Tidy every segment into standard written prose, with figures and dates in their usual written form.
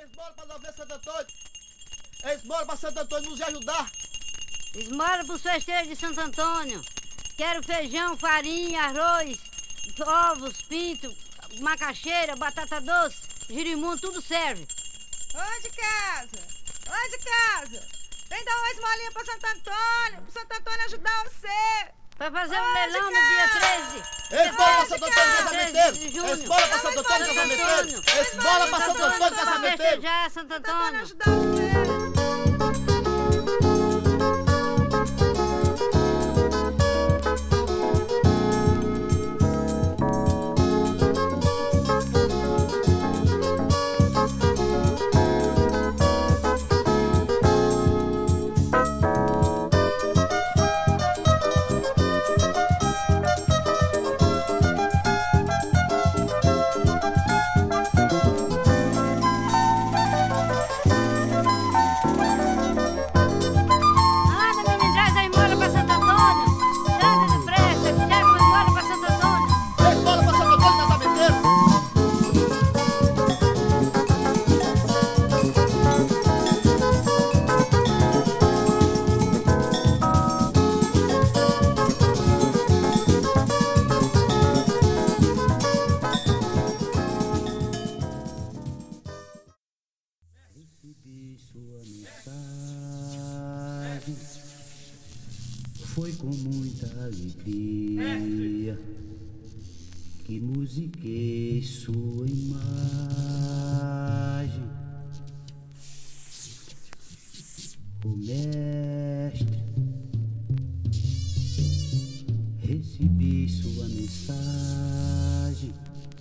Esmola pra não ver Santo Antônio. Esmola pra Santo Antônio nos ajudar. Esmola pros festeiros de Santo Antônio. Quero feijão, farinha, arroz, ovos, pinto, macaxeira, batata doce, girimundo, tudo serve. Ô de casa! Ô de casa! Vem dar uma esmolinha pra Santo Antônio! Pro Santo Antônio ajudar você! Vai fazer um leilão no dia 13. Esmola pra Santo Antônio 13 de casamenteiro. junho. Esmola pra Santo Antônio casamenteiro. Esmola pra Santo Antônio Pra casamenteiro. festejar Santo Santo Antônio Antônio. ajudar você! Anda, menino, traz a esmola pra Santo Antônio. Anda depressa, que chega uma esmola pra Santo Antônio. Esmola pra Santo Antônio casamenteiro. Recebi sua mensagem, foi com muita alegria que musiquei sua imagem. O mestre, recebi sua mensagem.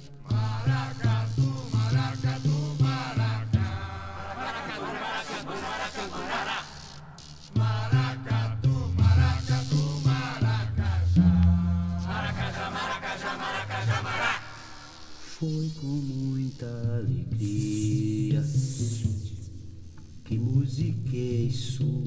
Foi com muita alegria que musiquei sua